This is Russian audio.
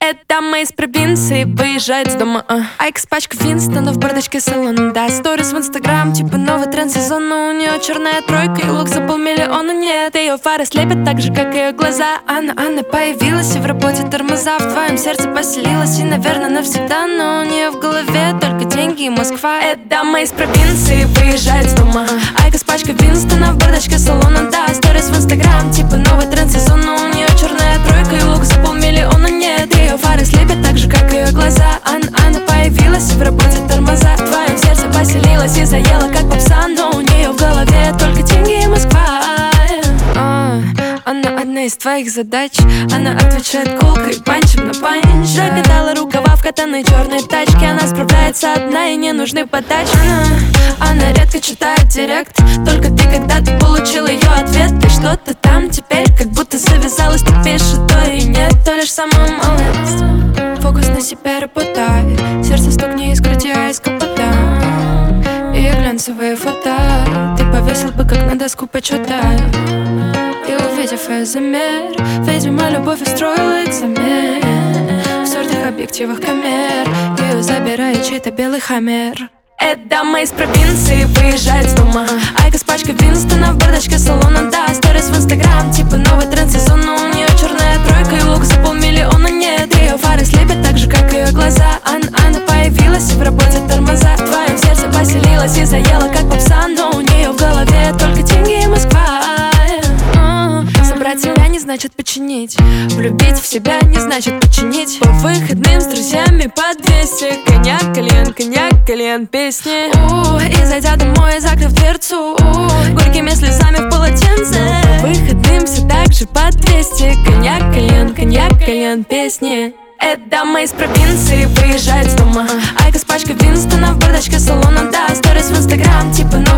Эта дама из провинции выезжает с дома. Айкос пачка Винстона в бардачке салона. Да, сторис в инстаграм, типа новый тренд сезона. У нее черная тройка и лук за 500 000. Нет, ее фары слепят так же, как ее глаза. Анна появилась и в работе тормоза. В твоем сердце поселилась и, наверное, навсегда. Но у нее в голове только деньги и Москва. Эта дама из провинции выезжает с дома. Айкос пачка Винстона в бардачке салона. Да, сторис в инстаграм, типа новый тренд сезона. У нее черная тройка и лук за 500 000. Нет, ее фары слепят так же, как ее глаза. Анна появилась и в работе тормоза. В твоем сердце поселилась и заела, как попса. Но у нее в голове только деньги и Москва. Она одна из твоих задач. Она отвечает колкой, панчем на панч. Закатала рукава в катаной черной тачке. Она справляется одна и не нужны подачи. Она редко читает директ. Только ты когда-то получил ее ответ. Ты что-то там теперь как будто завязалась. Ты пишешь то и нет, то лишь самая малость. Фокус на себя работай. Сердце стукни из груди, а из капота. И глянцевые фото ты повесил бы, как на доску почета. И увидев ее замер, видимо, любовь устроила экзамен. В сортах объективах камер ее забирает чей-то белый хаммер. Эта дама из провинции выезжает с дома. Айкос пачка Винстона в бардачке салона. Да, сторис в инстаграм, типа новый тренд сезона. У нее черная тройка и лук за 500 000. Нет, ее фары слепят так же, как ее глаза. Анна появилась и в работе тормоза. В твоем сердце поселилась и заела, как попса. Но у нее в голове только деньги и Москва. Собрать себя не значит починить. Влюбить в себя не значит починить. По выходным с друзьями по 200. Коньяк, кальян, песни. И зайдя домой, закрыв дверцу, горькими слезами в полотенце. По выходным все так же по 200. Коньяк, кальян, песни. Эта дама из провинции выезжает с дома. Айкос пачка Винстона в бардачке салона. Да, сторис в инстаграм, типа